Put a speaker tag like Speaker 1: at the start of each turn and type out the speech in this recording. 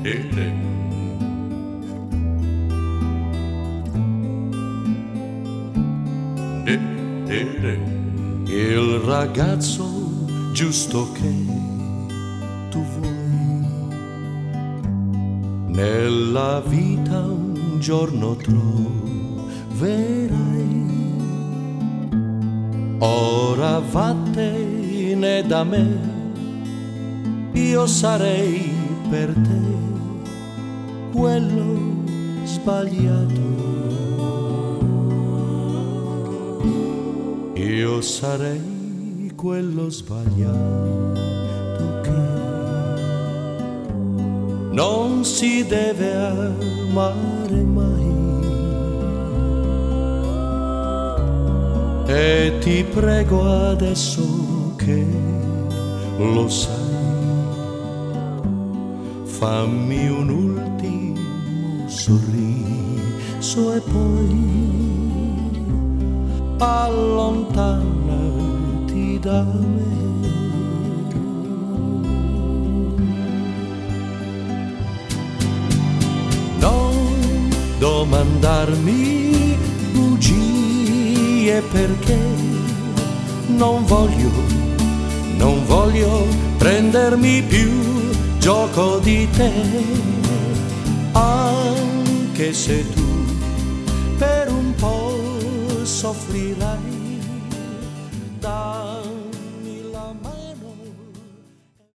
Speaker 1: Il ragazzo giusto che tu vuoi nella vita un giorno troverai. Ora vattene da me, io sarei per te quello sbagliato. Io sarei quello sbagliato che non si deve amare mai. E ti prego adesso che lo sai, fammi un ultimo sorriso e poi allontanati da me. Non domandarmi bugie perché non voglio prendermi più gioco di te, anche se tu per un po' soffrirai da